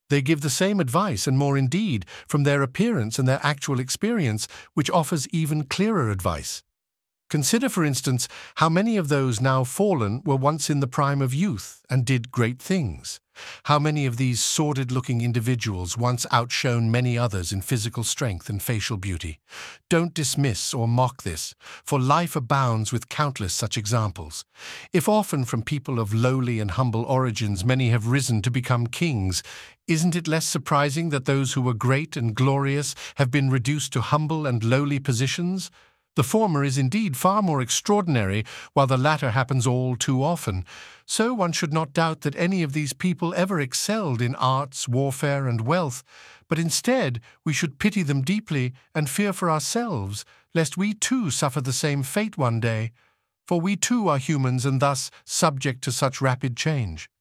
They give the same advice and more indeed from their appearance and their actual experience, which offers even clearer advice. Consider, for instance, how many of those now fallen were once in the prime of youth and did great things. How many of these sordid-looking individuals once outshone many others in physical strength and facial beauty. Don't dismiss or mock this, for life abounds with countless such examples. If often from people of lowly and humble origins many have risen to become kings, isn't it less surprising that those who were great and glorious have been reduced to humble and lowly positions? The former is indeed far more extraordinary, while the latter happens all too often. So one should not doubt that any of these people ever excelled in arts, warfare, and wealth, but instead we should pity them deeply and fear for ourselves, lest we too suffer the same fate one day. For we too are humans and thus subject to such rapid change.